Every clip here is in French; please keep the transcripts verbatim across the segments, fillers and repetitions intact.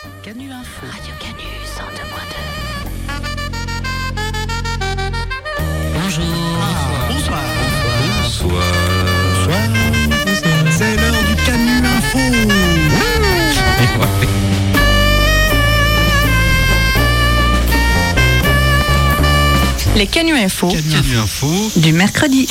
Canu Info. Radio Canu cent deux point deux. Bonjour. Ah, bonsoir. Bonsoir. Bonsoir. C'est l'heure du Canu Info. Les Canu Info. Canu Info. Du mercredi.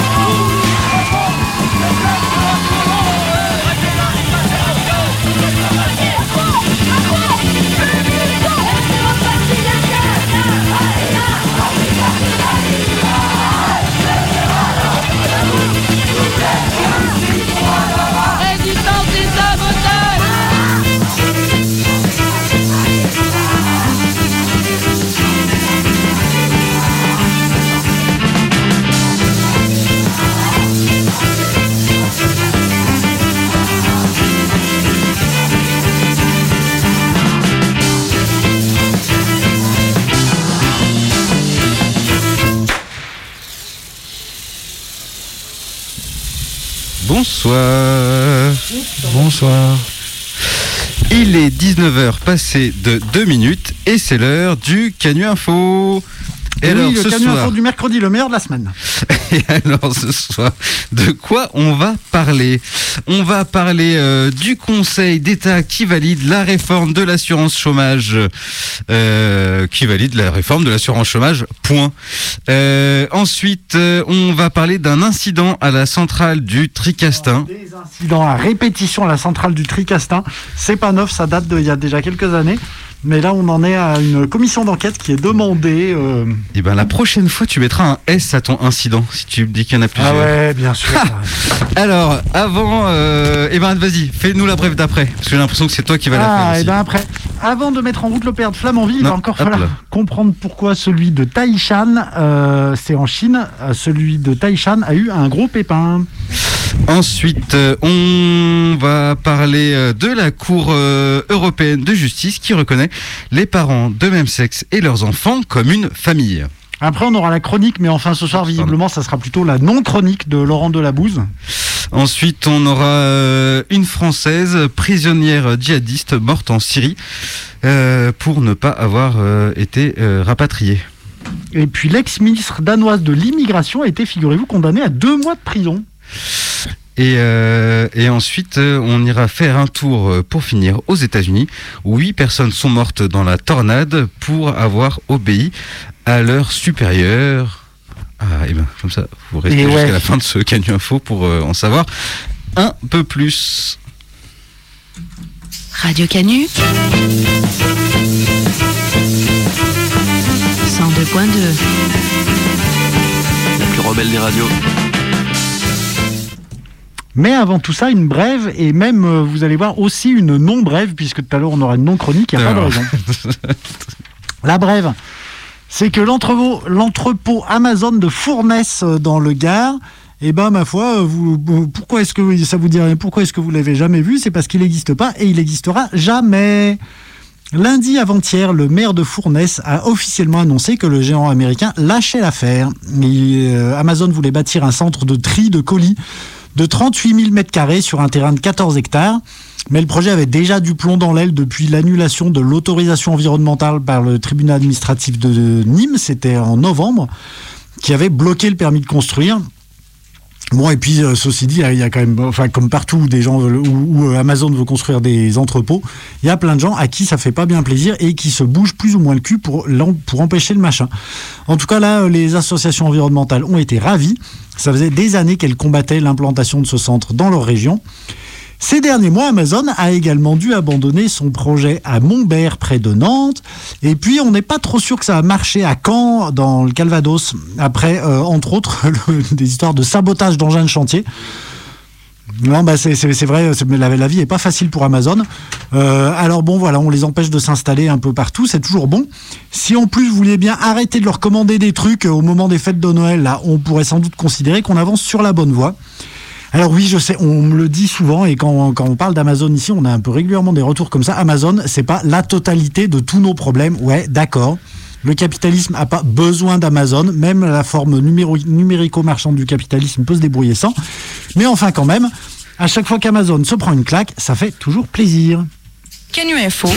Bonsoir. Bonsoir. Il est dix-neuf heures passé de deux minutes et c'est l'heure du Canu Info. Et, et alors, oui, le ce Canu soir... Info du mercredi, le meilleur de la semaine. Et alors ce soir, de quoi on va parler ? On va parler euh, du Conseil d'État qui valide la réforme de l'assurance chômage, euh, qui valide la réforme de l'assurance chômage, point. Euh, ensuite, euh, on va parler d'un incident à la centrale du Tricastin. Des incidents à répétition à la centrale du Tricastin, c'est pas neuf, ça date d'il y a déjà quelques années. Mais là, on en est à une commission d'enquête qui est demandée. Euh... Et ben la prochaine fois, tu mettras un S à ton incident si tu me dis qu'il y en a plusieurs. Ah ouais, bien sûr. Alors, avant, euh, et ben vas-y, fais-nous la brève d'après, parce que j'ai l'impression que c'est toi qui vas la faire. Ah, aussi. et ben après, avant de mettre en route le père de Flamanville, il Non, va encore hop falloir là. comprendre pourquoi celui de Taishan, euh, c'est en Chine, euh, celui de Taishan a eu un gros pépin. Ensuite, euh, on va parler euh, de la Cour euh, européenne de justice qui reconnaît les parents de même sexe et leurs enfants comme une famille. Après, on aura la chronique, mais enfin, ce soir, visiblement, ça sera plutôt la non-chronique de Laurent Delabouze. Ensuite, on aura euh, une Française prisonnière djihadiste morte en Syrie euh, pour ne pas avoir euh, été euh, rapatriée. Et puis, l'ex-ministre danoise de l'immigration a été, figurez-vous, condamné à deux mois de prison. Et, euh, et ensuite, euh, on ira faire un tour euh, pour finir aux États-Unis, où huit personnes sont mortes dans la tornade pour avoir obéi à leur supérieur. Ah, et ben comme ça, vous restez Et jusqu'à ouais. la fin de ce Canu Info pour euh, en savoir un peu plus. Radio Canu cent deux point deux. La plus rebelle des radios. Mais avant tout ça, une brève, et même, euh, vous allez voir, aussi une non-brève, puisque tout à l'heure, on aura une non-chronique, il n'y a pas de raison. La brève, c'est que l'entrepôt, l'entrepôt Amazon de Fournes euh, dans le Gard, eh ben, ma foi, vous, pourquoi est-ce que ça vous dirait, pourquoi est-ce que vous l'avez jamais vu ? C'est parce qu'il n'existe pas et il n'existera jamais. Lundi avant-hier, le maire de Fournes a officiellement annoncé que le géant américain lâchait l'affaire. Et, euh, Amazon voulait bâtir un centre de tri de colis de trente-huit mille mètres carrés sur un terrain de quatorze hectares. Mais le projet avait déjà du plomb dans l'aile depuis l'annulation de l'autorisation environnementale par le tribunal administratif de Nîmes, c'était en novembre, qui avait bloqué le permis de construire. Bon, et puis, euh, ceci dit, il y a quand même, enfin, comme partout où, des gens veulent, où, où Amazon veut construire des entrepôts, il y a plein de gens à qui ça fait pas bien plaisir et qui se bougent plus ou moins le cul pour, pour empêcher le machin. En tout cas, là, les associations environnementales ont été ravies. Ça faisait des années qu'elles combattaient l'implantation de ce centre dans leur région. Ces derniers mois, Amazon a également dû abandonner son projet à Montbert, près de Nantes. Et puis, on n'est pas trop sûr que ça a marché à Caen, dans le Calvados, après, euh, entre autres, le, des histoires de sabotage d'engins de chantier. Non, bah c'est, c'est, c'est vrai, c'est, la, la vie n'est pas facile pour Amazon. Euh, alors bon, voilà, on les empêche de s'installer un peu partout, c'est toujours bon. Si en plus vous vouliez bien arrêter de leur commander des trucs au moment des fêtes de Noël, là, on pourrait sans doute considérer qu'on avance sur la bonne voie. Alors oui, je sais, on me le dit souvent, et quand, quand on parle d'Amazon ici, on a un peu régulièrement des retours comme ça. Amazon, c'est pas la totalité de tous nos problèmes. Ouais, d'accord. Le capitalisme n'a pas besoin d'Amazon, même la forme numéro, numérico-marchande du capitalisme peut se débrouiller sans. Mais enfin quand même, à chaque fois qu'Amazon se prend une claque, ça fait toujours plaisir. Canu Info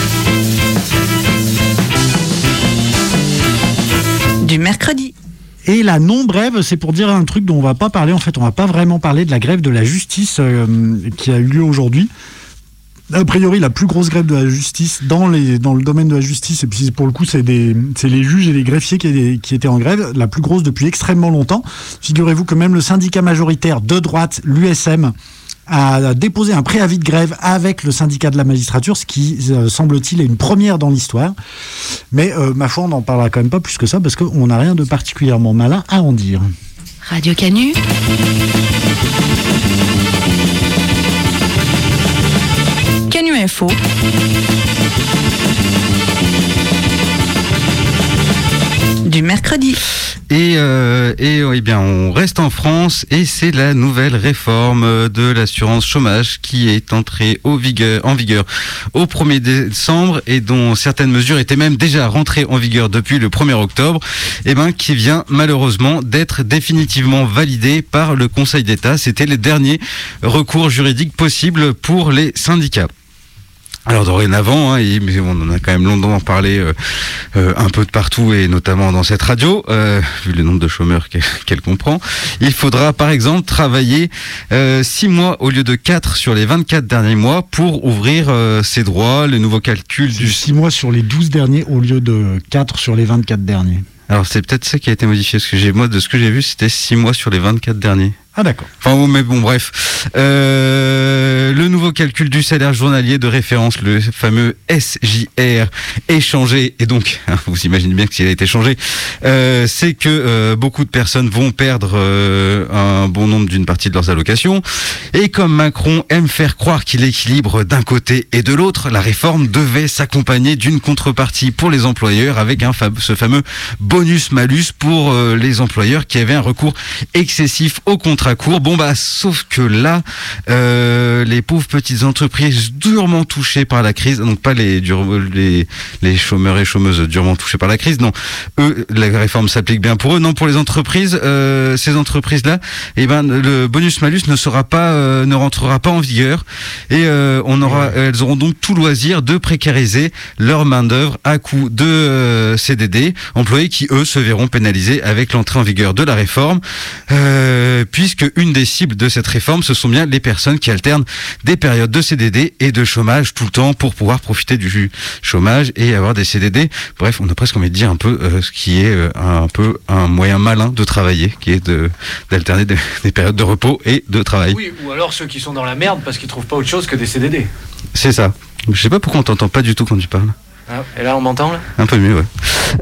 du mercredi. Et la non-brève, c'est pour dire un truc dont on va pas parler. En fait, on va pas vraiment parler de la grève de la justice euh, qui a eu lieu aujourd'hui. A priori, la plus grosse grève de la justice dans, les, dans le domaine de la justice, et puis pour le coup, c'est, des, c'est les juges et les greffiers qui, qui étaient en grève, la plus grosse depuis extrêmement longtemps. Figurez-vous que même le syndicat majoritaire de droite, l'U S M, a déposé un préavis de grève avec le syndicat de la magistrature, ce qui, euh, semble-t-il, est une première dans l'histoire. Mais, euh, ma foi, on n'en parlera quand même pas plus que ça, parce qu'on n'a rien de particulièrement malin à en dire. Radio Canu. Canu Info. Du mercredi. Et, euh, et eh bien, on reste en France et c'est la nouvelle réforme de l'assurance chômage qui est entrée au vigueur, en vigueur au premier décembre et dont certaines mesures étaient même déjà rentrées en vigueur depuis le premier octobre, et ben, qui vient malheureusement d'être définitivement validée par le Conseil d'État. C'était le dernier recours juridique possible pour les syndicats. Alors dorénavant, hein, et, mais on en a quand même longtemps parlé euh, euh, un peu de partout et notamment dans cette radio, euh, vu le nombre de chômeurs qu'elle, qu'elle comprend, il faudra par exemple travailler euh, six mois au lieu de quatre sur les vingt-quatre derniers mois pour ouvrir euh, ses droits, le nouveau calcul C'est du... six mois sur les douze derniers au lieu de quatre sur les vingt-quatre derniers. Alors c'est peut-être ça qui a été modifié, parce que j'ai, moi de ce que j'ai vu c'était six mois sur les vingt-quatre derniers. Ah d'accord. Enfin bon, mais bon bref. Euh, le nouveau calcul du salaire journalier de référence, le fameux S J R, est changé. Et donc, vous imaginez bien que s'il a été changé, euh, c'est que euh, beaucoup de personnes vont perdre euh, un bon nombre d'une partie de leurs allocations. Et comme Macron aime faire croire qu'il équilibre d'un côté et de l'autre, la réforme devait s'accompagner d'une contrepartie pour les employeurs avec un fab- ce fameux bonus-malus pour euh, les employeurs qui avaient un recours excessif au contrat court. Bon bah sauf que là euh, les pauvres petites entreprises durement touchées par la crise, donc pas les, dur, les les chômeurs et chômeuses durement touchés par la crise, non, eux la réforme s'applique bien pour eux, non pour les entreprises, euh, ces entreprises là, et ben le bonus malus ne sera pas euh, ne rentrera pas en vigueur et euh, on aura ouais. elles auront donc tout loisir de précariser leur main d'œuvre à coup de euh, C D D, employés qui eux se verront pénalisés avec l'entrée en vigueur de la réforme, euh, puisque une des cibles de cette réforme, ce sont bien les personnes qui alternent des périodes de C D D et de chômage tout le temps pour pouvoir profiter du chômage et avoir des C D D. Bref, on a presque envie de dire un peu euh, ce qui est euh, un peu un moyen malin de travailler, qui est de, d'alterner des, des périodes de repos et de travail. Oui, ou alors ceux qui sont dans la merde parce qu'ils trouvent pas autre chose que des C D D. C'est ça. Je sais pas pourquoi on t'entend pas du tout quand tu parles. Ah, et là, on m'entend là ? Un peu mieux, ouais.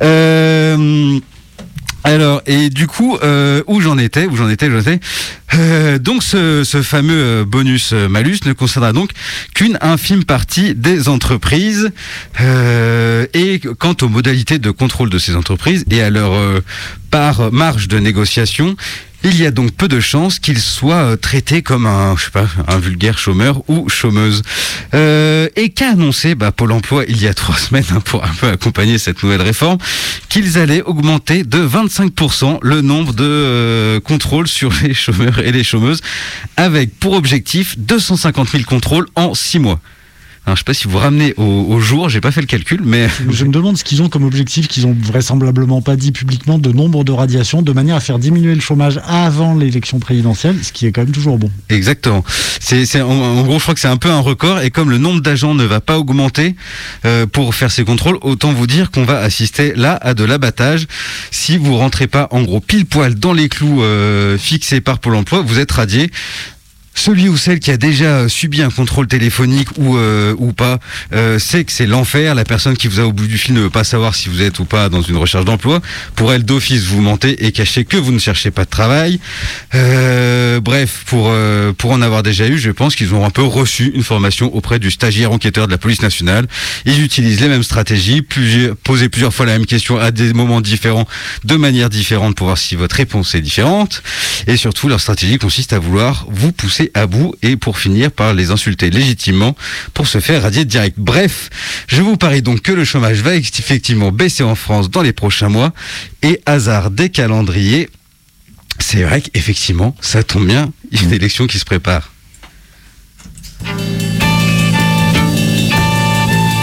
Euh... Alors, et du coup, euh, où j'en étais, où j'en étais, j'en étais. Euh, donc, ce, ce fameux bonus-malus ne concernera donc qu'une infime partie des entreprises. Euh, et quant aux modalités de contrôle de ces entreprises et à leur euh, part marge de négociation, il y a donc peu de chances qu'il soit traité comme un, je sais pas, un vulgaire chômeur ou chômeuse. Euh, et qu'a annoncé bah, Pôle emploi il y a trois semaines, hein, pour un peu accompagner cette nouvelle réforme, qu'ils allaient augmenter de vingt-cinq pour cent le nombre de euh, contrôles sur les chômeurs et les chômeuses, avec pour objectif deux cent cinquante mille contrôles en six mois. Alors, je sais pas si vous ramenez au, au jour, j'ai pas fait le calcul, mais... Je me demande ce qu'ils ont comme objectif, qu'ils ont vraisemblablement pas dit publiquement, de nombre de radiations, de manière à faire diminuer le chômage avant l'élection présidentielle, ce qui est quand même toujours bon. Exactement. C'est, c'est, en, en gros, je crois que c'est un peu un record, et comme le nombre d'agents ne va pas augmenter euh, pour faire ces contrôles, autant vous dire qu'on va assister là à de l'abattage. Si vous rentrez pas, en gros, pile poil dans les clous euh, fixés par Pôle emploi, vous êtes radié. Celui ou celle qui a déjà subi un contrôle téléphonique ou euh, ou pas, euh, sait que c'est l'enfer. La personne qui vous a au bout du fil ne veut pas savoir si vous êtes ou pas dans une recherche d'emploi. Pour elle, d'office, vous mentez et cachez que vous ne cherchez pas de travail. Euh, bref, pour euh, pour en avoir déjà eu, je pense qu'ils ont un peu reçu une formation auprès du stagiaire enquêteur de la police nationale. Ils utilisent les mêmes stratégies, plusieurs, poser plusieurs fois la même question à des moments différents, de manière différente pour voir si votre réponse est différente. Et surtout, leur stratégie consiste à vouloir vous pousser à bout et pour finir par les insulter légitimement pour se faire radier direct. Bref, je vous parie donc que le chômage va effectivement baisser en France dans les prochains mois et hasard des calendriers, c'est vrai qu'effectivement ça tombe bien, il y a une élection qui se prépare.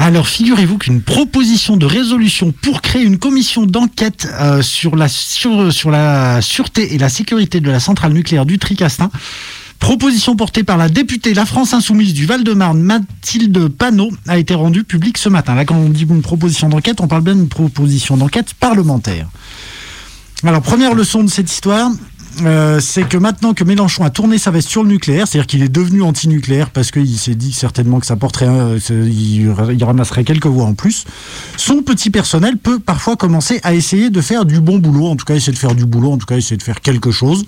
Alors, figurez-vous qu'une proposition de résolution pour créer une commission d'enquête euh, sur, la, sur, sur la sûreté et la sécurité de la centrale nucléaire du Tricastin, proposition portée par la députée La France Insoumise du Val-de-Marne, Mathilde Panot, a été rendue publique ce matin. Là, quand on dit une proposition d'enquête, on parle bien d'une proposition d'enquête parlementaire. Alors, première leçon de cette histoire... Euh, c'est que maintenant que Mélenchon a tourné sa veste sur le nucléaire, c'est-à-dire qu'il est devenu anti-nucléaire parce qu'il s'est dit certainement que ça porterait, un, il, il ramasserait quelques voix en plus, son petit personnel peut parfois commencer à essayer de faire du bon boulot, en tout cas essayer de faire du boulot, en tout cas essayer de faire quelque chose.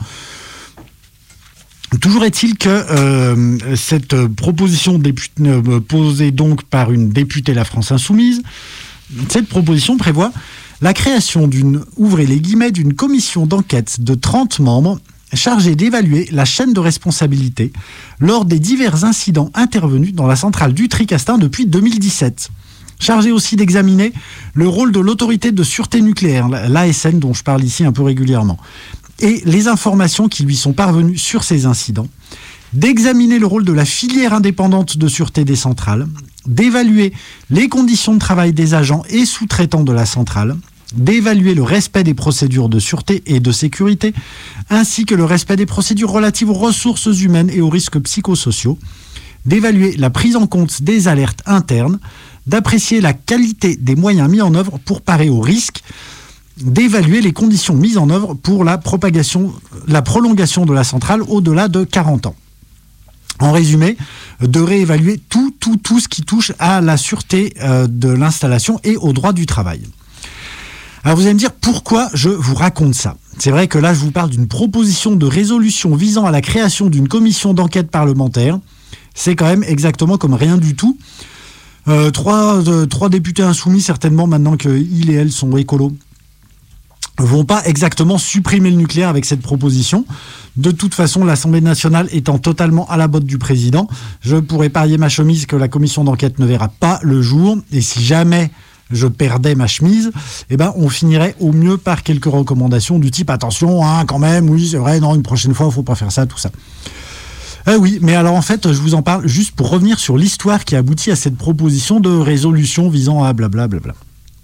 Toujours est-il que euh, cette proposition déput- euh, posée donc par une députée La France Insoumise, cette proposition prévoit la création d'une, ouvrez les guillemets, d'une commission d'enquête de trente membres chargée d'évaluer la chaîne de responsabilité lors des divers incidents intervenus dans la centrale du Tricastin depuis deux mille dix-sept. Chargée aussi d'examiner le rôle de l'autorité de sûreté nucléaire, l'A S N dont je parle ici un peu régulièrement, et les informations qui lui sont parvenues sur ces incidents, d'examiner le rôle de la filière indépendante de sûreté des centrales, d'évaluer les conditions de travail des agents et sous-traitants de la centrale, d'évaluer le respect des procédures de sûreté et de sécurité, ainsi que le respect des procédures relatives aux ressources humaines et aux risques psychosociaux, d'évaluer la prise en compte des alertes internes, d'apprécier la qualité des moyens mis en œuvre pour parer aux risques, d'évaluer les conditions mises en œuvre pour la propagation, la prolongation de la centrale au-delà de quarante ans. En résumé, de réévaluer tout, tout, tout ce qui touche à la sûreté euh, de l'installation et au droit du travail. Alors vous allez me dire pourquoi je vous raconte ça. C'est vrai que là, je vous parle d'une proposition de résolution visant à la création d'une commission d'enquête parlementaire. C'est quand même exactement comme rien du tout. Euh, trois, euh, trois députés insoumis, certainement, maintenant qu'ils et elles sont écolos, vont pas exactement supprimer le nucléaire avec cette proposition. De toute façon, l'Assemblée nationale étant totalement à la botte du président, je pourrais parier ma chemise que la commission d'enquête ne verra pas le jour. Et si jamais je perdais ma chemise, eh ben, on finirait au mieux par quelques recommandations du type « Attention, hein, quand même, oui, c'est vrai, non, une prochaine fois, il ne faut pas faire ça, tout ça. » Euh, oui, mais alors en fait, je vous en parle juste pour revenir sur l'histoire qui aboutit à cette proposition de résolution visant à blablabla. Bla bla.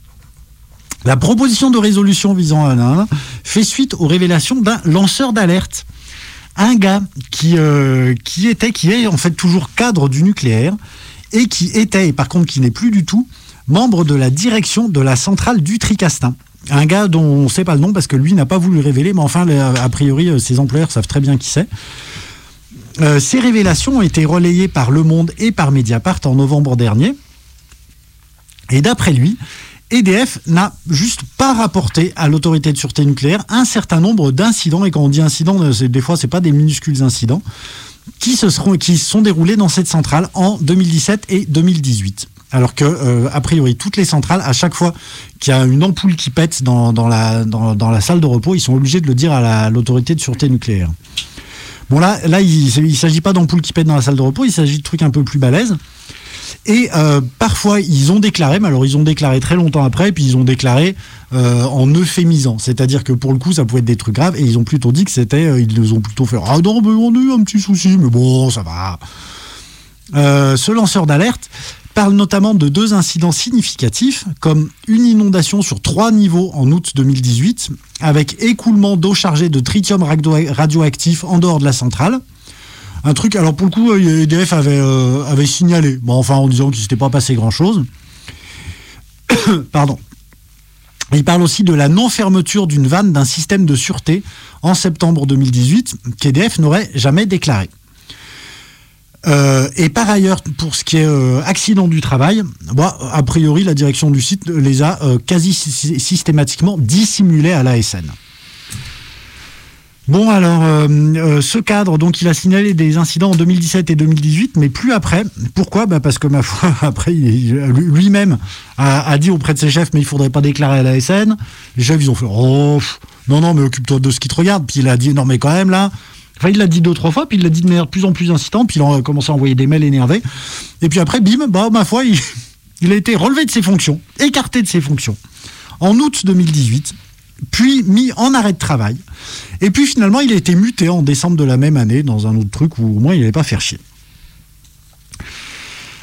La proposition de résolution visant à l'un fait suite aux révélations d'un lanceur d'alerte. Un gars qui, euh, qui était, qui est en fait toujours cadre du nucléaire et qui était, et par contre qui n'est plus du tout, membre de la direction de la centrale du Tricastin. Un gars dont on ne sait pas le nom parce que lui n'a pas voulu le révéler, mais enfin, a priori, ses employeurs savent très bien qui c'est. Euh, ces révélations ont été relayées par Le Monde et par Mediapart en novembre dernier. Et d'après lui, E D F n'a juste pas rapporté à l'autorité de sûreté nucléaire un certain nombre d'incidents, et quand on dit incidents, c'est, des fois c'est pas des minuscules incidents, qui se seront, qui se sont déroulés dans cette centrale en deux mille dix-sept et deux mille dix-huit. Alors que, euh, a priori, toutes les centrales, à chaque fois qu'il y a une ampoule qui pète dans, dans, la, dans, dans la salle de repos, ils sont obligés de le dire à, la, à l'autorité de sûreté nucléaire. Bon là, là il ne s'agit pas d'ampoule qui pète dans la salle de repos, il s'agit de trucs un peu plus balèzes. Et euh, parfois, ils ont déclaré, mais alors ils ont déclaré très longtemps après, puis ils ont déclaré euh, en euphémisant. C'est-à-dire que pour le coup, ça pouvait être des trucs graves, et ils ont plutôt dit que c'était, euh, ils nous ont plutôt fait « Ah non, mais on a eu un petit souci, mais bon, ça va. Euh, » Ce lanceur d'alerte parle notamment de deux incidents significatifs, comme une inondation sur trois niveaux en août deux mille dix-huit, avec écoulement d'eau chargée de tritium radio- radioactif en dehors de la centrale. Un truc, alors pour le coup, E D F avait, euh, avait signalé, bon, enfin en disant qu'il ne s'était pas passé grand-chose. Pardon. Il parle aussi de la non-fermeture d'une vanne d'un système de sûreté en septembre deux mille dix-huit, qu'E D F n'aurait jamais déclaré. Euh, et par ailleurs, pour ce qui est euh, accident du travail, bon, a priori, la direction du site les a euh, quasi systématiquement dissimulés à l'A S N. Bon, alors, euh, euh, ce cadre, donc, il a signalé des incidents en deux mille dix-sept et deux mille dix-huit, mais plus après. Pourquoi ? Bah parce que, ma foi, après, il, lui-même a, a dit auprès de ses chefs, mais il ne faudrait pas déclarer à l'A S N. Les chefs, ils ont fait, oh, pff, non, non, mais occupe-toi de ce qui te regarde. Puis il a dit, non, mais quand même, là... Enfin, il l'a dit deux, trois fois, puis il l'a dit de manière de plus en plus insistante, puis il a commencé à envoyer des mails énervés. Et puis après, bim, bah, ma foi, il, il a été relevé de ses fonctions, écarté de ses fonctions, en août deux mille dix-huit, puis mis en arrêt de travail. Et puis finalement, il a été muté en décembre de la même année dans un autre truc où au moins il n'allait pas faire chier.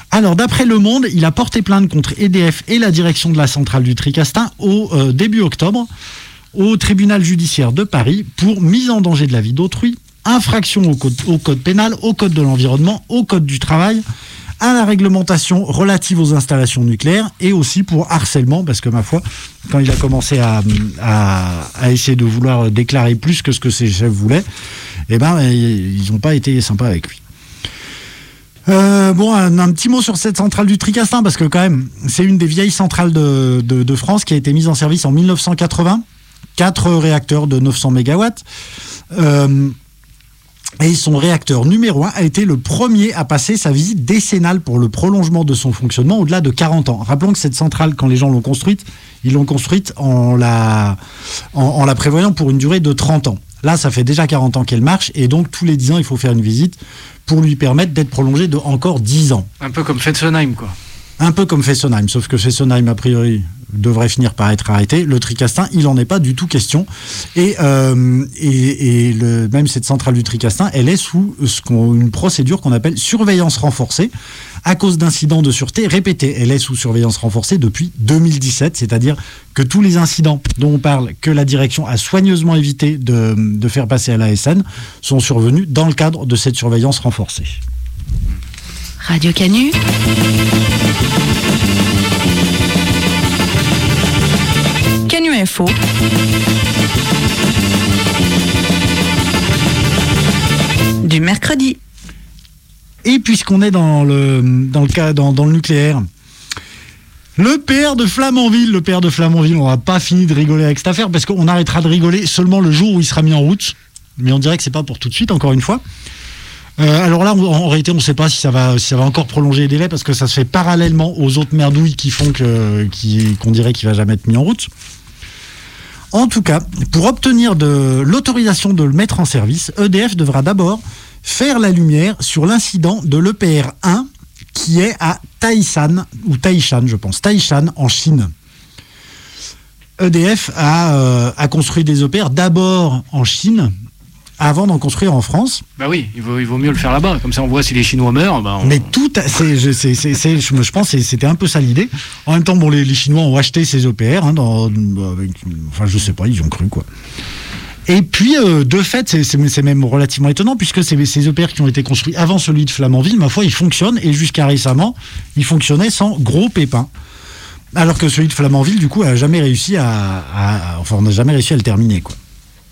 Alors, d'après Le Monde, il a porté plainte contre E D F et la direction de la centrale du Tricastin au euh, début octobre au tribunal judiciaire de Paris pour mise en danger de la vie d'autrui, infraction au code, au code pénal, au code de l'environnement, au code du travail, à la réglementation relative aux installations nucléaires et aussi pour harcèlement, parce que ma foi, quand il a commencé à, à, à essayer de vouloir déclarer plus que ce que ses chefs voulaient, eh ben, ils n'ont pas été sympas avec lui. Euh, bon, un, un petit mot sur cette centrale du Tricastin, parce que quand même, c'est une des vieilles centrales de, de, de France qui a été mise en service en mille neuf cent quatre-vingts. Quatre réacteurs de neuf cents mégawatts. Euh, et son réacteur numéro un a été le premier à passer sa visite décennale pour le prolongement de son fonctionnement au-delà de quarante ans. Rappelons que cette centrale, quand les gens l'ont construite, ils l'ont construite en la, en, en la prévoyant pour une durée de trente ans. Là, ça fait déjà quarante ans qu'elle marche, et donc tous les dix ans, il faut faire une visite pour lui permettre d'être prolongée de encore dix ans. Un peu comme Fessenheim, quoi. Un peu comme Fessenheim, sauf que Fessenheim, a priori, devrait finir par être arrêté. Le Tricastin, il n'en est pas du tout question. Et, euh, et, et le, même cette centrale du Tricastin, elle est sous ce qu'on, une procédure qu'on appelle surveillance renforcée, à cause d'incidents de sûreté répétés. Elle est sous surveillance renforcée depuis deux mille dix-sept, c'est-à-dire que tous les incidents dont on parle, que la direction a soigneusement évité de, de faire passer à l'A S N, sont survenus dans le cadre de cette surveillance renforcée. Radio Canu. Canu Info. Du mercredi. Et puisqu'on est dans le, dans le, cas, dans, dans le nucléaire, le P R de Flamanville, le P R de Flamanville, on n'a pas fini de rigoler avec cette affaire, parce qu'on arrêtera de rigoler seulement le jour où il sera mis en route. Mais on dirait que c'est pas pour tout de suite, encore une fois. Euh, alors là, on, en réalité, on ne sait pas si ça, va, si ça va encore prolonger les délais, parce que ça se fait parallèlement aux autres merdouilles qui font que, qui, qu'on dirait qu'il ne va jamais être mis en route. En tout cas, pour obtenir de l'autorisation de le mettre en service, E D F devra d'abord faire la lumière sur l'incident de l'E P R un qui est à Taishan, ou Taishan, je pense, Taishan, en Chine. E D F a, euh, a construit des E P R d'abord en Chine, avant d'en construire en France. Bah oui, il vaut, il vaut mieux le faire là-bas. Comme ça, on voit si les Chinois meurent. Bah on... Mais tout, c'est, je, c'est, c'est, c'est, je, je pense que c'était un peu ça l'idée. En même temps, bon, les, les Chinois ont acheté ces E P R. Hein, dans, avec, enfin, je sais pas, ils ont cru, quoi. Et puis, euh, de fait, c'est, c'est, c'est même relativement étonnant, puisque c'est, ces E P R qui ont été construits avant celui de Flamanville, ma foi, ils fonctionnent. Et jusqu'à récemment, ils fonctionnaient sans gros pépins. Alors que celui de Flamanville, du coup, a jamais réussi à, à, à enfin, on n'a jamais réussi à le terminer, quoi.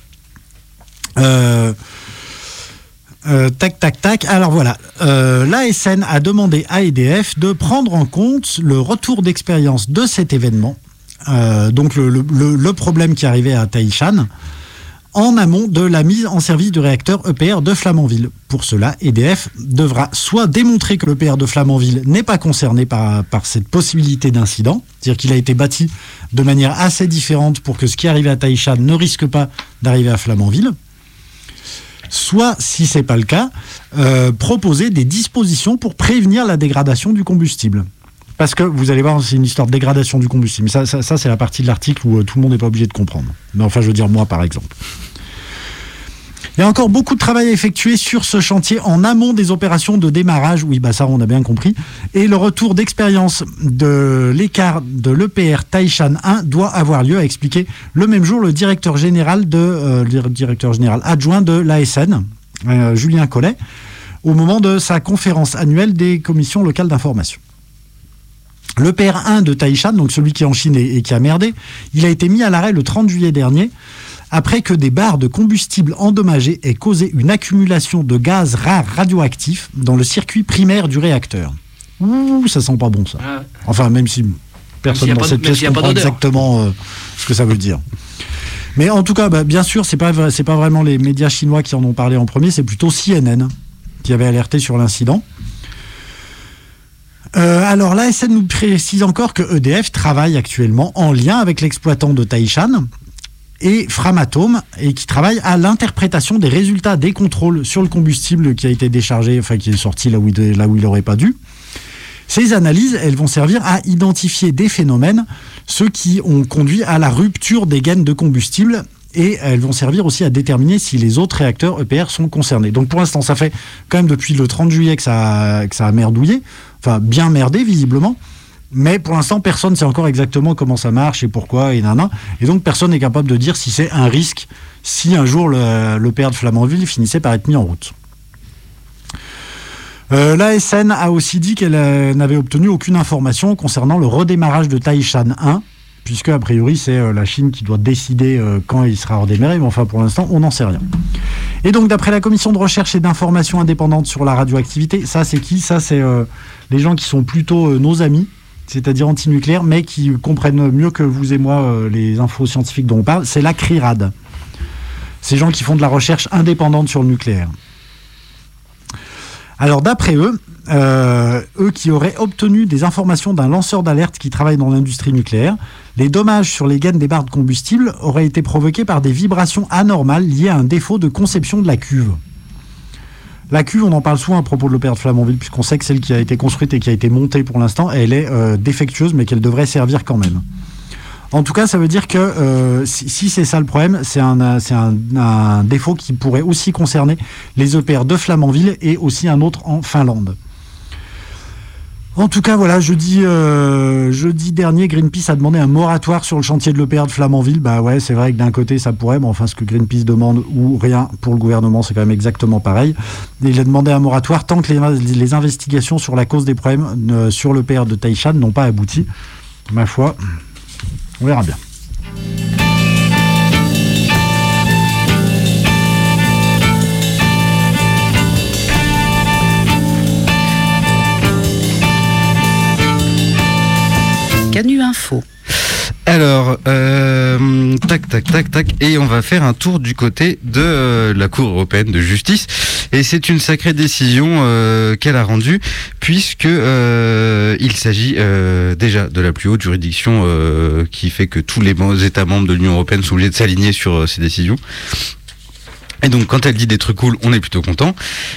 Euh, euh, tac, tac, tac. Alors voilà, euh, l'A S N a demandé à E D F de prendre en compte le retour d'expérience de cet événement, euh, donc le, le, le problème qui arrivait à Taishan, en amont de la mise en service du réacteur E P R de Flamanville. Pour cela, E D F devra soit démontrer que l'E P R de Flamanville n'est pas concerné par, par cette possibilité d'incident, c'est-à-dire qu'il a été bâti de manière assez différente pour que ce qui arrivait à Taishan ne risque pas d'arriver à Flamanville. Soit, si ce n'est pas le cas, euh, proposer des dispositions pour prévenir la dégradation du combustible. Parce que, vous allez voir, c'est une histoire de dégradation du combustible. Mais ça, ça, ça c'est la partie de l'article où euh, tout le monde n'est pas obligé de comprendre. Mais enfin, je veux dire, moi, par exemple. Il y a encore beaucoup de travail à effectuer sur ce chantier en amont des opérations de démarrage. Oui, bah ça, on a bien compris. Et le retour d'expérience de l'écart de l'E P R Taishan un doit avoir lieu, a expliqué le même jour le directeur général, de, euh, le directeur général adjoint de l'A S N, euh, Julien Collet, au moment de sa conférence annuelle des commissions locales d'information. L'E P R un de Taishan, donc celui qui est en Chine et, et qui a merdé, il a été mis à l'arrêt le trente juillet dernier, après que des barres de combustible endommagées aient causé une accumulation de gaz rares radioactifs dans le circuit primaire du réacteur. Ouh, ça sent pas bon, ça. Ah. Enfin, même si personne dans cette pièce comprend exactement euh, ce que ça veut dire. Mais en tout cas, bah, bien sûr, c'est pas, c'est pas vraiment les médias chinois qui en ont parlé en premier, c'est plutôt C N N qui avait alerté sur l'incident. Euh, alors, l'A S N nous précise encore que E D F travaille actuellement en lien avec l'exploitant de Taishan et Framatome, et qui travaille à l'interprétation des résultats des contrôles sur le combustible qui a été déchargé, enfin qui est sorti là où il, là où il n'aurait pas dû. Ces analyses, elles vont servir à identifier des phénomènes, ceux qui ont conduit à la rupture des gaines de combustible, et elles vont servir aussi à déterminer si les autres réacteurs E P R sont concernés. Donc pour l'instant, ça fait quand même depuis le trente juillet que ça, que ça a merdouillé. enfin, bien merdé visiblement. Mais pour l'instant, personne ne sait encore exactement comment ça marche et pourquoi et nanana. Et donc, personne n'est capable de dire si c'est un risque si un jour le, le P R de Flamanville finissait par être mis en route. Euh, L'A S N a aussi dit qu'elle euh, n'avait obtenu aucune information concernant le redémarrage de Taishan un, puisque a priori c'est euh, la Chine qui doit décider euh, quand il sera redémarré, mais enfin pour l'instant on n'en sait rien. Et donc d'après la commission de recherche et d'information indépendante sur la radioactivité, ça c'est qui ? Ça c'est euh, les gens qui sont plutôt euh, nos amis, c'est-à-dire anti-nucléaires, mais qui comprennent mieux que vous et moi euh, les infos scientifiques dont on parle, c'est la CRIRAD. Ces gens qui font de la recherche indépendante sur le nucléaire. Alors d'après eux, euh, eux qui auraient obtenu des informations d'un lanceur d'alerte qui travaille dans l'industrie nucléaire, les dommages sur les gaines des barres de combustible auraient été provoqués par des vibrations anormales liées à un défaut de conception de la cuve. La cuve, on en parle souvent à propos de l'O P R de Flamanville, puisqu'on sait que celle qui a été construite et qui a été montée pour l'instant, elle est euh, défectueuse, mais qu'elle devrait servir quand même. En tout cas, ça veut dire que euh, si, si c'est ça le problème, c'est, un, c'est un, un défaut qui pourrait aussi concerner les E P R de Flamanville et aussi un autre en Finlande. En tout cas, voilà, jeudi, euh, jeudi dernier, Greenpeace a demandé un moratoire sur le chantier de l'E P R de Flamanville. Bah ouais, c'est vrai que d'un côté, ça pourrait, mais enfin, ce que Greenpeace demande ou rien pour le gouvernement, c'est quand même exactement pareil. Et il a demandé un moratoire tant que les, les investigations sur la cause des problèmes euh, sur l'E P R de Taishan n'ont pas abouti. Ma foi... On verra bien. Canu Info. Alors, euh, tac, tac, tac, tac, et on va faire un tour du côté de euh, la Cour européenne de justice. Et c'est une sacrée décision euh, qu'elle a rendue, puisque euh, il s'agit euh, déjà de la plus haute juridiction euh, qui fait que tous les États membres de l'Union européenne sont obligés de s'aligner sur euh, ces décisions. Et donc, quand elle dit des trucs cool, on est plutôt content.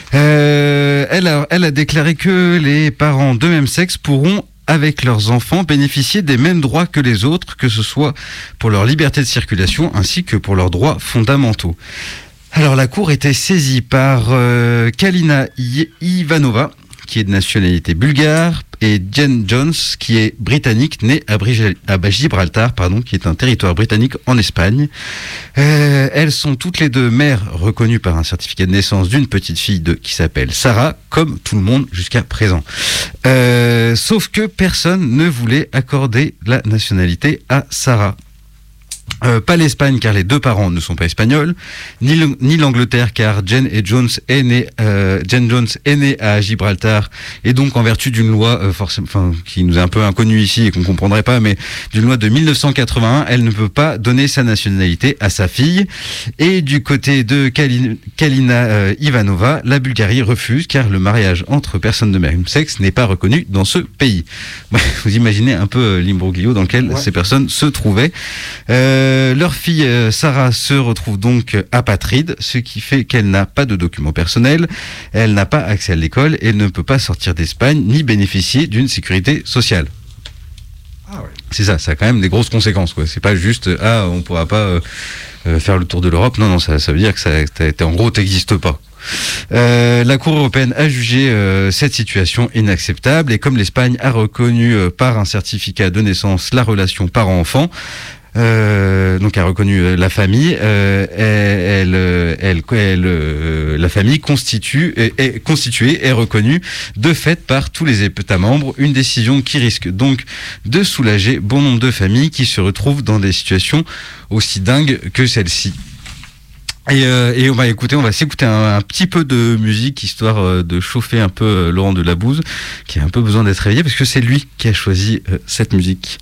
Euh, elle a, elle a déclaré que les parents de même sexe pourront avec leurs enfants, bénéficier des mêmes droits que les autres, que ce soit pour leur liberté de circulation ainsi que pour leurs droits fondamentaux. Alors la Cour était saisie par euh, Kalina Ivanova, qui est de nationalité bulgare, et Jen Jones, qui est britannique, née à, Brige- à Gibraltar, pardon, qui est un territoire britannique en Espagne. Euh, elles sont toutes les deux mères reconnues par un certificat de naissance d'une petite fille de, qui s'appelle Sarah, comme tout le monde jusqu'à présent. Euh, sauf que personne ne voulait accorder la nationalité à Sarah. Euh, pas l'Espagne car les deux parents ne sont pas espagnols, ni, le, ni l'Angleterre car Jen et Jones est né, euh, Jen Jones est née à Gibraltar et donc en vertu d'une loi euh, forcément, enfin qui nous est un peu inconnue ici et qu'on comprendrait pas, mais d'une loi de dix-neuf cent quatre-vingt-un, elle ne peut pas donner sa nationalité à sa fille. Et du côté de Kalina, Kalina euh, Ivanova, la Bulgarie refuse car le mariage entre personnes de même sexe n'est pas reconnu dans ce pays. Vous imaginez un peu euh, l'imbroglio dans lequel ouais. ces personnes se trouvaient. Euh, Euh, leur fille euh, Sarah se retrouve donc apatride, ce qui fait qu'elle n'a pas de documents personnels, elle n'a pas accès à l'école et ne peut pas sortir d'Espagne ni bénéficier d'une sécurité sociale. Ah ouais. C'est ça, ça a quand même des grosses conséquences, quoi. C'est pas juste ah on pourra pas euh, euh, faire le tour de l'Europe. Non non, ça, ça veut dire que ça, t'as, en gros t'existes pas. Euh, la Cour européenne a jugé euh, cette situation inacceptable et comme l'Espagne a reconnu euh, par un certificat de naissance la relation parent-enfant. Euh, donc a reconnu la famille, euh, elle, elle, elle, elle euh, la famille constitue, est, est constituée et reconnue de fait par tous les États membres, une décision qui risque donc de soulager bon nombre de familles qui se retrouvent dans des situations aussi dingues que celle-ci. Et, euh, et on va écouter, on va s'écouter un, un petit peu de musique histoire euh, de chauffer un peu euh, Laurent Delabouze, qui a un peu besoin d'être réveillé parce que c'est lui qui a choisi euh, cette musique.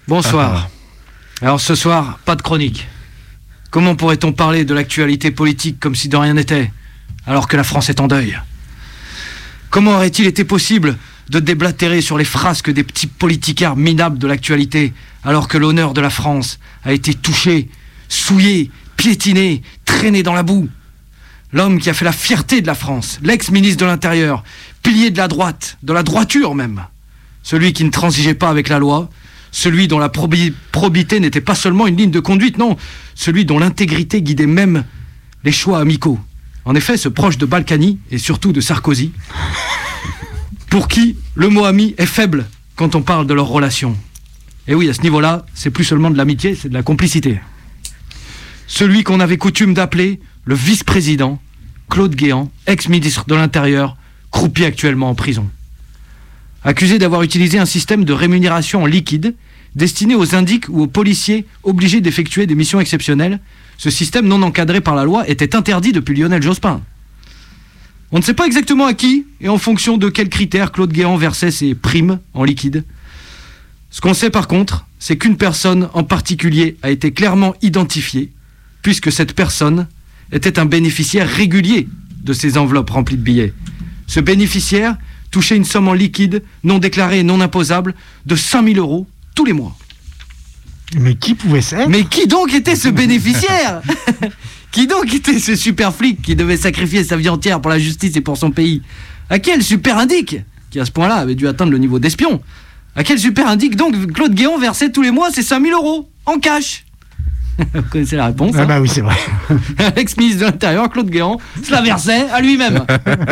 Bonsoir. Alors ce soir, pas de chronique. Comment pourrait-on parler de l'actualité politique comme si de rien n'était, alors que la France est en deuil ? Comment aurait-il été possible de déblatérer sur les frasques des petits politicards minables de l'actualité, alors que l'honneur de la France a été touché, souillé, piétiné, traîné dans la boue ? L'homme qui a fait la fierté de la France, l'ex-ministre de l'Intérieur, pilier de la droite, de la droiture même. Celui qui ne transigeait pas avec la loi, celui dont la probi- probité n'était pas seulement une ligne de conduite, non, celui dont l'intégrité guidait même les choix amicaux. En effet, ce proche de Balkany, et surtout de Sarkozy, pour qui le mot ami est faible quand on parle de leurs relations. Et oui, à ce niveau-là, c'est plus seulement de l'amitié, c'est de la complicité. Celui qu'on avait coutume d'appeler le vice-président, Claude Guéant, ex-ministre de l'Intérieur, croupi actuellement en prison. Accusé d'avoir utilisé un système de rémunération en liquide destiné aux indiques ou aux policiers obligés d'effectuer des missions exceptionnelles, ce système non encadré par la loi était interdit depuis Lionel Jospin. On ne sait pas exactement à qui et en fonction de quels critères Claude Guéant versait ses primes en liquide. Ce qu'on sait par contre, c'est qu'une personne en particulier a été clairement identifiée, puisque cette personne était un bénéficiaire régulier de ces enveloppes remplies de billets. Ce bénéficiaire touchait une somme en liquide, non déclarée et non imposable, de cinq mille euros tous les mois. Mais qui pouvait ça ? Mais qui donc était ce bénéficiaire ? Qui donc était ce super flic qui devait sacrifier sa vie entière pour la justice et pour son pays ? À quel super indique, qui à ce point-là avait dû atteindre le niveau d'espion, à quel super indique donc Claude Guéant versait tous les mois ses cinq mille euros en cash ? Vous connaissez la réponse. Ah hein bah oui, c'est vrai. L'ex-ministre de l'Intérieur, Claude Guéant, se la versait à lui-même.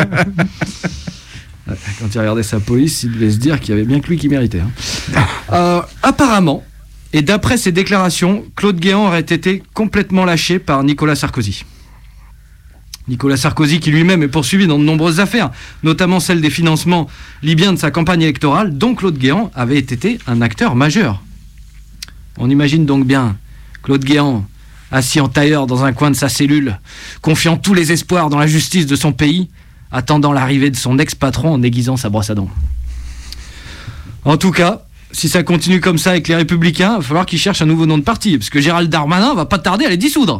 Quand il regardait sa police, il devait se dire qu'il y avait bien que lui qui méritait. Hein. Euh, apparemment, et d'après ses déclarations, Claude Guéant aurait été complètement lâché par Nicolas Sarkozy. Nicolas Sarkozy qui lui-même est poursuivi dans de nombreuses affaires, notamment celle des financements libyens de sa campagne électorale, dont Claude Guéant avait été un acteur majeur. On imagine donc bien Claude Guéant, assis en tailleur dans un coin de sa cellule, confiant tous les espoirs dans la justice de son pays, attendant l'arrivée de son ex-patron en aiguisant sa brosse à dents. En tout cas, si ça continue comme ça avec les Républicains, il va falloir qu'ils cherchent un nouveau nom de parti, parce que Gérald Darmanin va pas tarder à les dissoudre.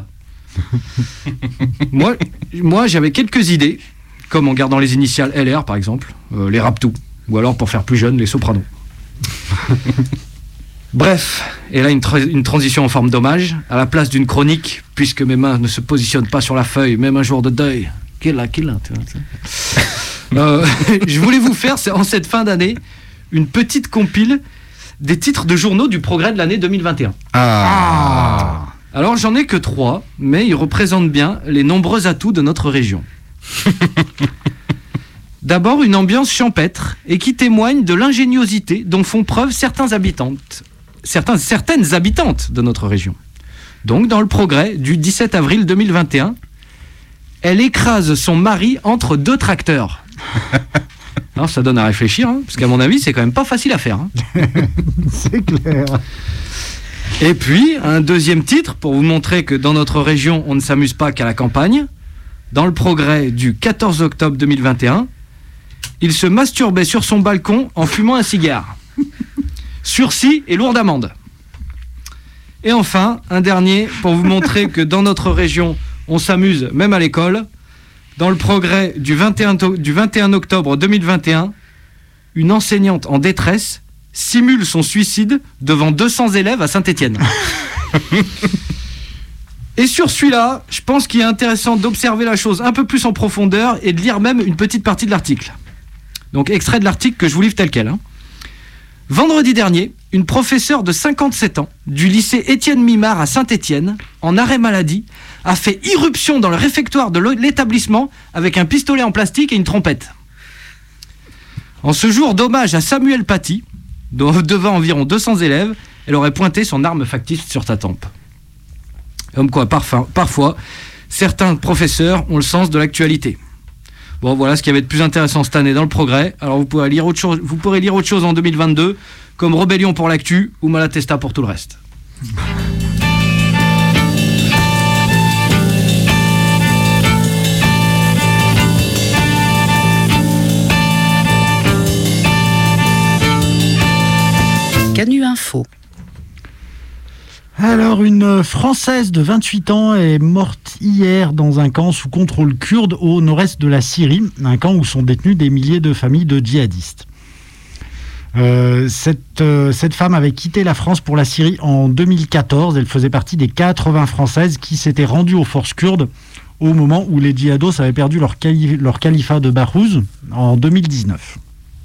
moi, moi, j'avais quelques idées, comme en gardant les initiales L R, par exemple, euh, les Raptou, ou alors, pour faire plus jeune, les Sopranos. Bref, et là une, tra- une transition en forme d'hommage, à la place d'une chronique, puisque mes mains ne se positionnent pas sur la feuille, même un jour de deuil. Quel là, quel là, tu vois, euh, je voulais vous faire, en cette fin d'année, une petite compile des titres de journaux du Progrès de l'année deux mille vingt et un. Ah. Alors j'en ai que trois, mais ils représentent bien les nombreux atouts de notre région. D'abord, une ambiance champêtre et qui témoigne de l'ingéniosité dont font preuve certains habitantes, certains, certaines habitantes de notre région. Donc, dans le Progrès du dix-sept avril deux mille vingt et un, elle écrase son mari entre deux tracteurs. Alors, ça donne à réfléchir, hein, parce qu'à mon avis, c'est quand même pas facile à faire. Hein. C'est clair. Et puis, un deuxième titre, pour vous montrer que dans notre région, on ne s'amuse pas qu'à la campagne. Dans le Progrès du quatorze octobre deux mille vingt et un, il se masturbait sur son balcon en fumant un cigare. Sursis et lourde amende. Et enfin, un dernier, pour vous montrer que dans notre région, on s'amuse même à l'école. Dans le Progrès du vingt et un, du vingt et un octobre deux mille vingt et un, une enseignante en détresse simule son suicide devant deux cents élèves à Saint-Étienne. Et sur celui-là, je pense qu'il est intéressant d'observer la chose un peu plus en profondeur et de lire même une petite partie de l'article. Donc, extrait de l'article que je vous livre tel quel. Hein. Vendredi dernier, une professeure de cinquante-sept ans du lycée Étienne Mimard à Saint-Étienne, en arrêt maladie, a fait irruption dans le réfectoire de l'établissement avec un pistolet en plastique et une trompette. En ce jour d'hommage à Samuel Paty, devant environ deux cents élèves, elle aurait pointé son arme factice sur sa tempe. Comme quoi, parfois, parfois, certains professeurs ont le sens de l'actualité. Bon, voilà ce qu'il y avait de plus intéressant cette année dans le Progrès. Alors, vous pourrez lire autre chose, vous pourrez lire autre chose en deux mille vingt-deux, comme Rébellion pour l'actu ou Malatesta pour tout le reste. Canu Info. Alors, une Française de vingt-huit ans est morte hier dans un camp sous contrôle kurde au nord-est de la Syrie, un camp où sont détenues des milliers de familles de djihadistes. Euh, cette, euh, cette femme avait quitté la France pour la Syrie en deux mille quatorze. Elle faisait partie des quatre-vingts Françaises qui s'étaient rendues aux forces kurdes au moment où les djihados avaient perdu leur, cali- leur califat de Bahrouz en deux mille dix-neuf.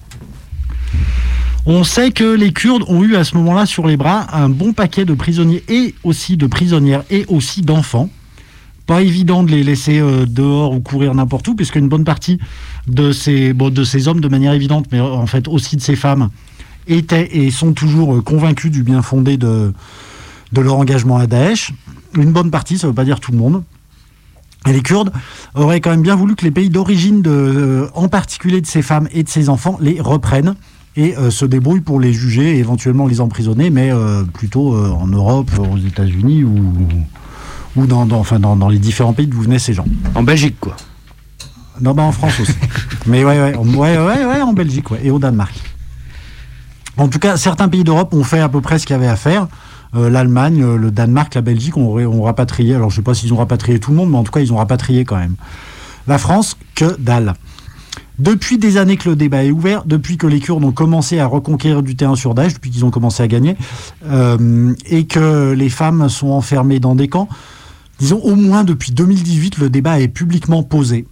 On sait que les Kurdes ont eu à ce moment-là sur les bras un bon paquet de prisonniers et aussi de prisonnières et aussi d'enfants. Pas évident de les laisser euh, dehors ou courir n'importe où, puisqu'une bonne partie de ces, bon, de ces hommes, de manière évidente, mais en fait aussi de ces femmes, étaient et sont toujours euh, convaincus du bien fondé de, de leur engagement à Daesh. Une bonne partie, ça ne veut pas dire tout le monde. Et les Kurdes auraient quand même bien voulu que les pays d'origine, de, euh, en particulier de ces femmes et de ces enfants, les reprennent et euh, se débrouillent pour les juger et éventuellement les emprisonner, mais euh, plutôt euh, en Europe, aux États-Unis ou, ou dans, dans, enfin, dans, dans les différents pays d'où venaient ces gens. En Belgique, quoi. Non, bah en France aussi. Mais ouais, ouais, ouais, ouais, ouais, en Belgique, ouais, et au Danemark. En tout cas, certains pays d'Europe ont fait à peu près ce qu'il y avait à faire. Euh, L'Allemagne, euh, le Danemark, la Belgique ont, ont rapatrié. Alors, je ne sais pas s'ils ont rapatrié tout le monde, mais en tout cas, ils ont rapatrié quand même. La France, que dalle. Depuis des années que le débat est ouvert, depuis que les Kurdes ont commencé à reconquérir du terrain sur Daesh, depuis qu'ils ont commencé à gagner, euh, et que les femmes sont enfermées dans des camps, disons au moins depuis deux mille dix-huit, le débat est publiquement posé.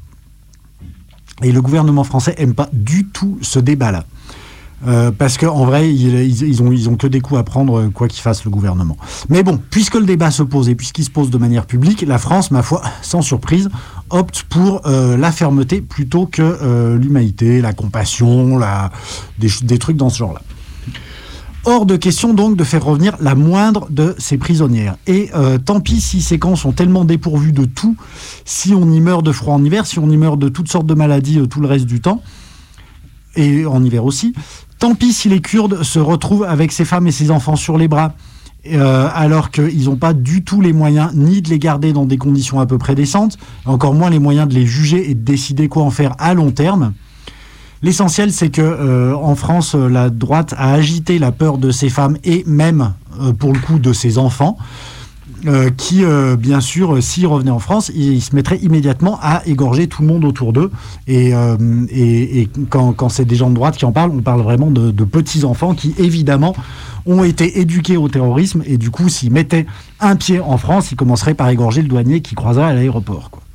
Et le gouvernement français n'aime pas du tout ce débat-là. Euh, parce qu'en vrai, ils, ils, ils, ont, ils ont que des coups à prendre, quoi qu'il fasse le gouvernement. Mais bon, puisque le débat se pose et puisqu'il se pose de manière publique, la France, ma foi, sans surprise, opte pour euh, la fermeté plutôt que euh, l'humanité, la compassion, la, des, des trucs dans ce genre-là. Hors de question donc de faire revenir la moindre de ces prisonnières. Et euh, tant pis si ces camps sont tellement dépourvus de tout, si on y meurt de froid en hiver, si on y meurt de toutes sortes de maladies euh, tout le reste du temps, et en hiver aussi, tant pis si les Kurdes se retrouvent avec ces femmes et ces enfants sur les bras, euh, alors qu'ils n'ont pas du tout les moyens ni de les garder dans des conditions à peu près décentes, encore moins les moyens de les juger et de décider quoi en faire à long terme. L'essentiel, c'est que euh, en France, la droite a agité la peur de ces femmes et même, euh, pour le coup, de ces enfants, euh, qui, euh, bien sûr, euh, s'ils revenaient en France, ils, ils se mettraient immédiatement à égorger tout le monde autour d'eux. Et, euh, et, et quand, quand c'est des gens de droite qui en parlent, on parle vraiment de, de petits-enfants qui, évidemment, ont été éduqués au terrorisme. Et du coup, s'ils mettaient un pied en France, ils commenceraient par égorger le douanier qui croiserait à l'aéroport, quoi.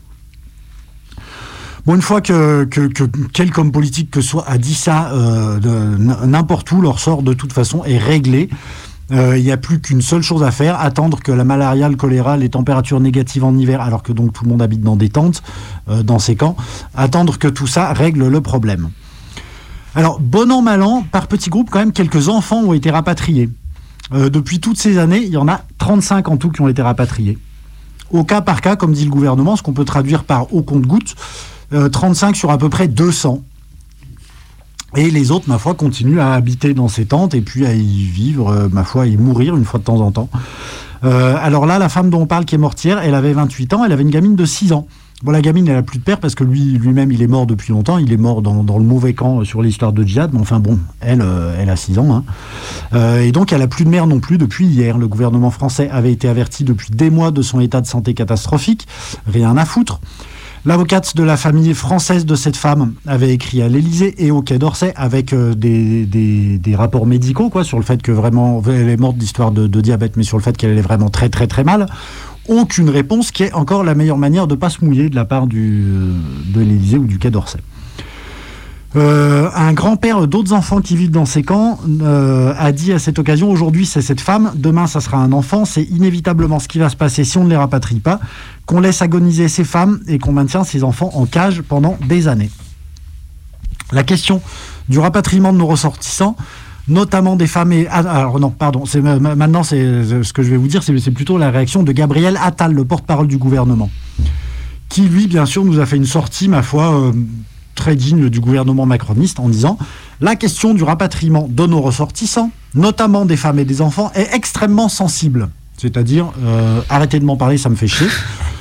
Bon, une fois que, que, que quelque homme politique que soit a dit ça, euh, de, n'importe où, leur sort de toute façon est réglé. Il euh, n'y a plus qu'une seule chose à faire, attendre que la malaria, le choléra, les températures négatives en hiver, alors que donc tout le monde habite dans des tentes, euh, dans ces camps, attendre que tout ça règle le problème. Alors, bon an, mal an, par petits groupes, quand même, quelques enfants ont été rapatriés. Euh, depuis toutes ces années, il y en a trente-cinq en tout qui ont été rapatriés. Au cas par cas, comme dit le gouvernement, ce qu'on peut traduire par au compte-gouttes, Euh, trente-cinq sur à peu près deux cents. Et les autres, ma foi, continuent à habiter dans ces tentes et puis à y vivre, euh, ma foi, à y mourir une fois de temps en temps. Euh, alors là, la femme dont on parle qui est morte hier, elle avait vingt-huit ans, elle avait une gamine de six ans. Bon, la gamine, elle a plus de père parce que lui, lui-même, il est mort depuis longtemps. Il est mort dans, dans le mauvais camp sur l'histoire de djihad. Mais enfin bon, elle, euh, elle a six ans. Hein. Euh, et donc, elle a plus de mère non plus depuis hier. Le gouvernement français avait été averti depuis des mois de son état de santé catastrophique. Rien à foutre. L'avocate de la famille française de cette femme avait écrit à l'Élysée et au Quai d'Orsay avec euh, des, des, des rapports médicaux quoi, sur le fait que vraiment, elle est morte d'histoire de, de diabète, mais sur le fait qu'elle allait vraiment très très très mal. Aucune réponse, qui est encore la meilleure manière de ne pas se mouiller de la part du, de l'Élysée ou du Quai d'Orsay. Euh, un grand-père d'autres enfants qui vivent dans ces camps euh, a dit à cette occasion, aujourd'hui c'est cette femme, demain ça sera un enfant, c'est inévitablement ce qui va se passer si on ne les rapatrie pas, qu'on laisse agoniser ces femmes et qu'on maintient ces enfants en cage pendant des années. La question du rapatriement de nos ressortissants, notamment des femmes et... Alors non, pardon, c'est, maintenant c'est, ce que je vais vous dire, c'est, c'est plutôt la réaction de Gabriel Attal, le porte-parole du gouvernement, qui lui, bien sûr, nous a fait une sortie, ma foi... Euh, très digne du gouvernement macroniste en disant « La question du rapatriement de nos ressortissants, notamment des femmes et des enfants, est extrêmement sensible. » C'est-à-dire, euh, arrêtez de m'en parler, ça me fait chier.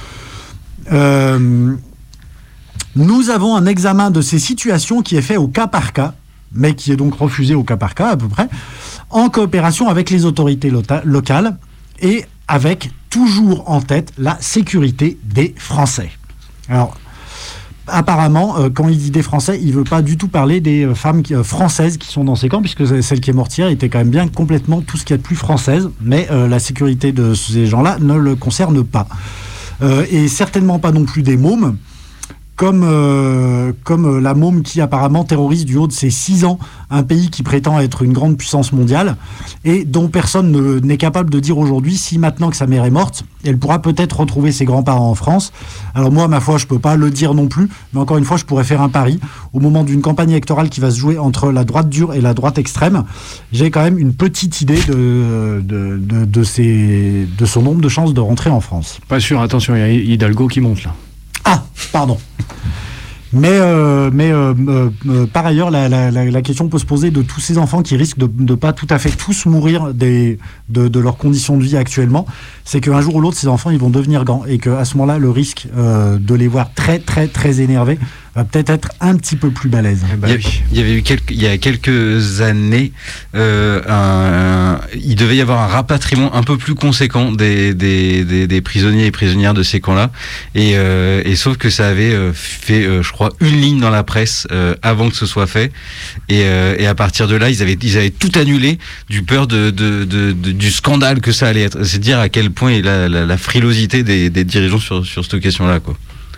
Euh, nous avons un examen de ces situations qui est fait au cas par cas, mais qui est donc refusé au cas par cas à peu près, en coopération avec les autorités lota- locales et avec toujours en tête la sécurité des Français. Alors, apparemment, euh, quand il dit des Français, il ne veut pas du tout parler des euh, femmes qui, euh, françaises qui sont dans ces camps, puisque celle qui est morte hier était quand même bien complètement tout ce qu'il y a de plus française, mais euh, la sécurité de ces gens-là ne le concerne pas. Euh, et certainement pas non plus des mômes, comme, euh, comme la môme qui apparemment terrorise du haut de ses six ans un pays qui prétend être une grande puissance mondiale et dont personne ne, n'est capable de dire aujourd'hui si maintenant que sa mère est morte, elle pourra peut-être retrouver ses grands-parents en France. Alors moi, ma foi, je peux pas le dire non plus, mais encore une fois, je pourrais faire un pari. Au moment d'une campagne électorale qui va se jouer entre la droite dure et la droite extrême, j'ai quand même une petite idée de, de, de, de, ses, de son nombre de chances de rentrer en France. Pas sûr, attention, il y a Hidalgo qui monte là. Ah, pardon. Mais, euh, mais euh, euh, euh, par ailleurs, la, la, la question peut se poser de tous ces enfants qui risquent de ne pas tout à fait tous mourir des, de, de leurs conditions de vie actuellement. C'est qu'un jour ou l'autre, ces enfants, ils vont devenir grands. Et qu'à ce moment-là, le risque euh, de les voir très, très, très énervés va peut-être être un petit peu plus balèze. Eh ben, il, y a, il y avait eu quelques, il y a quelques années, euh, un, un, il devait y avoir un rapatriement un peu plus conséquent des, des, des, des prisonniers et prisonnières de ces camps-là. Et, euh, et sauf que ça avait fait, euh, je crois, une ligne dans la presse euh, avant que ce soit fait. Et, euh, et à partir de là, ils avaient, ils avaient tout annulé du peur de, de, de, de, du scandale que ça allait être. C'est dire à quel point est la, la, la frilosité des, des dirigeants sur, sur cette question-là, quoi.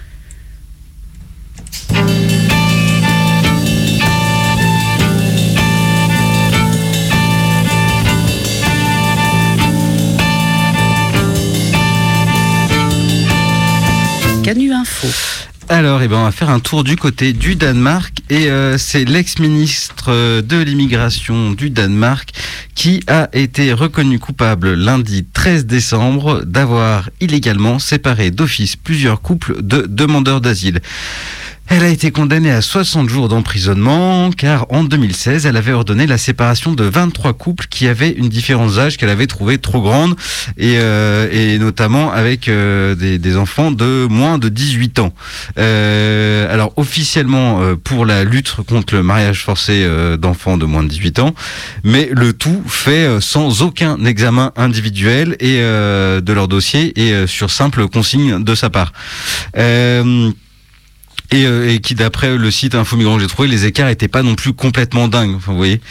Canu Info. Alors, eh ben, on va faire un tour du côté du Danemark et euh, c'est l'ex-ministre de l'immigration du Danemark qui a été reconnu coupable lundi treize décembre d'avoir illégalement séparé d'office plusieurs couples de demandeurs d'asile. Elle a été condamnée à soixante jours d'emprisonnement car en deux mille seize, elle avait ordonné la séparation de vingt-trois couples qui avaient une différence d'âge qu'elle avait trouvée trop grande et, euh, et notamment avec euh, des, des enfants de moins de dix-huit ans. Euh, alors officiellement euh, pour la lutte contre le mariage forcé euh, d'enfants de moins de dix-huit ans, mais le tout fait euh, sans aucun examen individuel et euh, de leur dossier et euh, sur simple consigne de sa part. Euh, Et, euh, et qui d'après le site Info Migrant que j'ai trouvé, les écarts étaient pas non plus complètement dingues, enfin, vous voyez.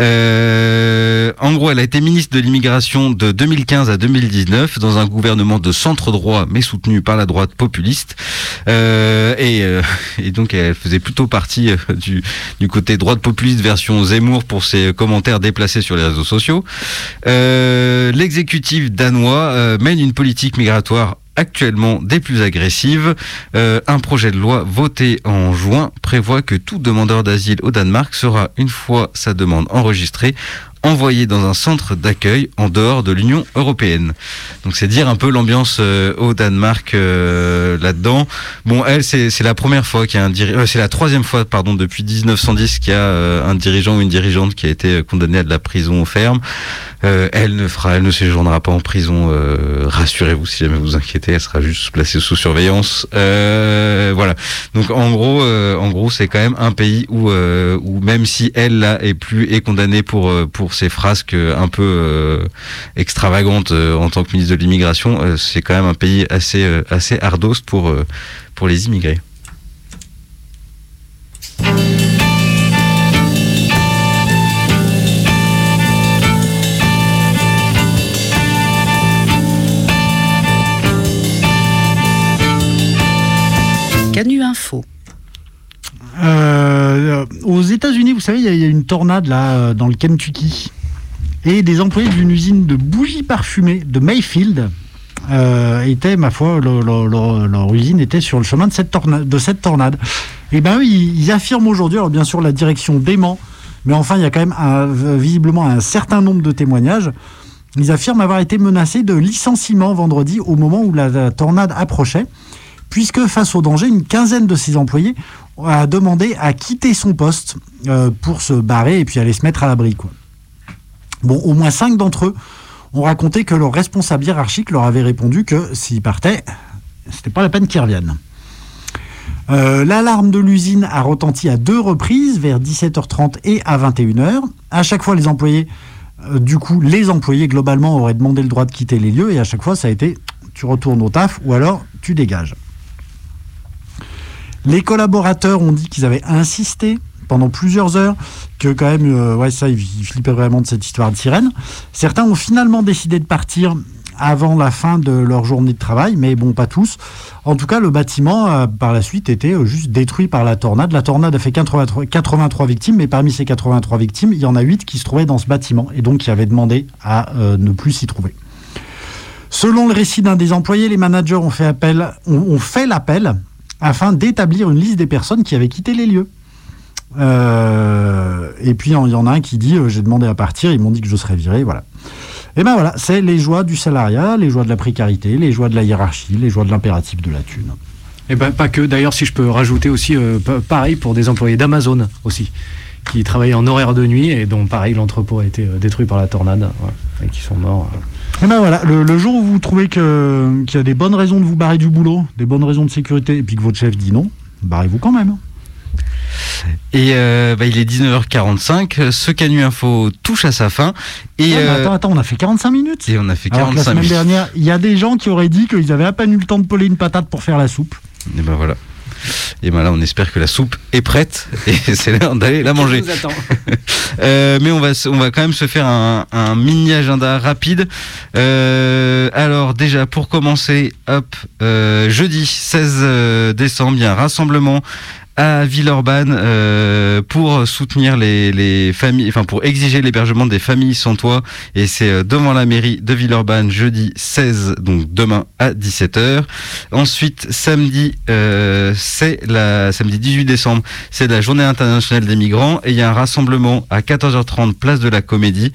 Euh, en gros, elle a été ministre de l'immigration de deux mille quinze à deux mille dix-neuf dans un gouvernement de centre droit mais soutenu par la droite populiste. Euh, et, euh, et donc elle faisait plutôt partie euh, du, du côté droite populiste version Zemmour pour ses commentaires déplacés sur les réseaux sociaux. Euh, l'exécutif danois euh, mène une politique migratoire actuellement des plus agressives. Euh, un projet de loi voté en juin prévoit que tout demandeur d'asile au Danemark sera, une fois sa demande enregistrée, envoyé dans un centre d'accueil en dehors de l'Union européenne. Donc c'est dire un peu l'ambiance euh, au Danemark euh, là-dedans. Bon, elle, c'est, c'est la première fois qu'il y a un diri- euh, c'est la troisième fois, pardon, depuis dix-neuf cent dix qu'il y a euh, un dirigeant ou une dirigeante qui a été condamné à de la prison ferme. Euh, elle ne fera, elle ne séjournera pas en prison. Euh, rassurez-vous, si jamais vous vous inquiétez, elle sera juste placée sous surveillance. Euh, voilà. Donc en gros, euh, en gros, c'est quand même un pays où, euh, où même si elle là est plus est condamnée pour pour ces frasques un peu euh, extravagantes euh, en tant que ministre de l'immigration, euh, c'est quand même un pays assez euh, assez ardos pour euh, pour les immigrés. Canu Info. Euh, aux États-Unis, vous savez, il y, y a une tornade là dans le Kentucky et des employés d'une usine de bougies parfumées de Mayfield euh, étaient, ma foi, leur, leur, leur, leur usine était sur le chemin de cette tornade. De cette tornade. Et ben, ils, ils affirment aujourd'hui, alors bien sûr, la direction dément, mais enfin, il y a quand même un, visiblement un certain nombre de témoignages. Ils affirment avoir été menacés de licenciement vendredi au moment où la, la tornade approchait, puisque face au danger, une quinzaine de ces employés a demandé à quitter son poste euh, pour se barrer et puis aller se mettre à l'abri, quoi. Bon, au moins cinq d'entre eux ont raconté que leur responsable hiérarchique leur avait répondu que s'ils partaient, c'était pas la peine qu'ils reviennent. Euh, l'alarme de l'usine a retenti à deux reprises, vers dix-sept heures trente et à vingt et une heures. À chaque fois, les employés Euh, du coup, les employés, globalement, auraient demandé le droit de quitter les lieux, et à chaque fois, ça a été tu retournes au taf, ou alors tu dégages. Les collaborateurs ont dit qu'ils avaient insisté pendant plusieurs heures, que quand même, euh, ouais, ça, ils flippaient vraiment de cette histoire de sirène. Certains ont finalement décidé de partir avant la fin de leur journée de travail, mais bon, pas tous. En tout cas, le bâtiment, euh, par la suite, était euh, juste détruit par la tornade. La tornade a fait quatre-vingt-trois, quatre-vingt-trois victimes, mais parmi ces quatre-vingt-trois victimes, il y en a huit qui se trouvaient dans ce bâtiment, et donc qui avaient demandé à euh, ne plus s'y trouver. Selon le récit d'un des employés, les managers ont fait, appel, ont, ont fait l'appel afin d'établir une liste des personnes qui avaient quitté les lieux. Euh, et puis, il y en a un qui dit euh, « j'ai demandé à partir, ils m'ont dit que je serais viré », voilà. Et ben voilà, c'est les joies du salariat, les joies de la précarité, les joies de la hiérarchie, les joies de l'impératif de la thune. Et ben pas que, d'ailleurs, si je peux rajouter aussi, euh, pareil pour des employés d'Amazon aussi, qui travaillaient en horaire de nuit et dont, pareil, l'entrepôt a été euh, détruit par la tornade, ouais, et qui sont morts. Euh. Et ben voilà, le, le jour où vous trouvez que, qu'il y a des bonnes raisons de vous barrer du boulot, des bonnes raisons de sécurité, et puis que votre chef dit non, barrez-vous quand même. Et euh, bah, il est dix-neuf heures quarante-cinq, ce Canu Info touche à sa fin. Et ah, euh, attends, attends, on a fait quarante-cinq minutes. Et on a fait quarante-cinq minutes. La semaine dernière, il y a des gens qui auraient dit qu'ils avaient à peine eu le temps de peler une patate pour faire la soupe. Et ben voilà. Et ben là, on espère que la soupe est prête et c'est l'heure d'aller la manger. euh, mais on va, on va quand même se faire un, un mini agenda rapide. Euh, alors déjà, pour commencer, hop, euh, jeudi seize décembre, il y a un rassemblement à Villeurbanne euh, pour soutenir les, les familles, enfin pour exiger l'hébergement des familles sans toit, et c'est devant la mairie de Villeurbanne jeudi seize, donc demain à dix-sept heures. Ensuite samedi, euh, c'est la samedi dix-huit décembre, c'est la journée internationale des migrants, et il y a un rassemblement à quatorze heures trente place de la Comédie,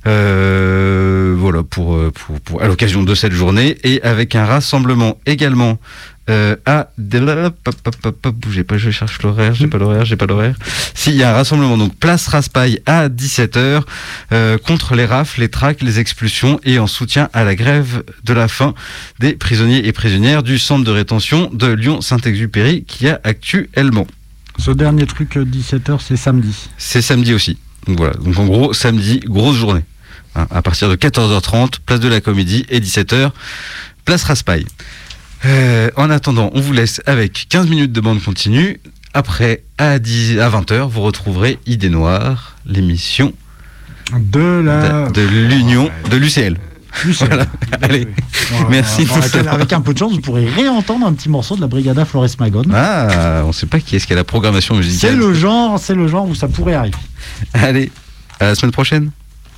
euh, voilà pour, pour, pour à l'occasion de cette journée, et avec un rassemblement également. Euh, ah, bougez pas, je cherche l'horaire, j'ai pas l'horaire, j'ai pas l'horaire. Si, il y a un rassemblement, donc place Raspail à dix-sept heures, euh, contre les rafles, les traques, les expulsions et en soutien à la grève de la faim des prisonniers et prisonnières du centre de rétention de Lyon-Saint-Exupéry qui a actuellement. Ce dernier truc, dix-sept heures, c'est samedi. C'est samedi aussi. Donc voilà, donc en gros, samedi, grosse journée. Hein, à partir de quatorze heures trente, place de la Comédie, et dix-sept heures, place Raspail. Euh, en attendant, on vous laisse avec quinze minutes de bande continue. Après, à, dix, à vingt heures, vous retrouverez Idées Noires, l'émission de la de, de l'Union, oh, de l'U C L. Voilà. Allez, ouais, merci. Ouais, avec, avec un peu de chance, vous pourrez réentendre un petit morceau de la Brigada Flores Magone. Ah, on ne sait pas qui est-ce qui a la programmation musicale. C'est le genre, c'est le genre où ça pourrait arriver. Allez, à la semaine prochaine.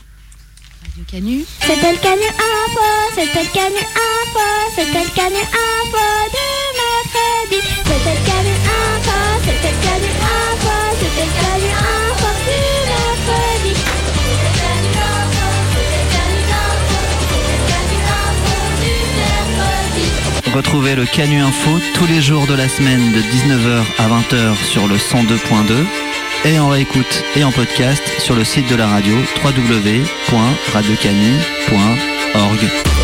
Canu. C'était le Canu Info, c'était le Canu Info, c'était le Canu Info du mercredi. C'était le Canu Info, c'était le Canu Info, c'était le Canu Info du mercredi. C'était le Canu Info, c'était le Canu Info, c'était le Canu Info du mercredi. Retrouvez le Canu Info tous les jours de la semaine de dix-neuf heures à vingt heures sur le cent deux point deux. Et en réécoute et en podcast sur le site de la radio w w w point radio canu point org.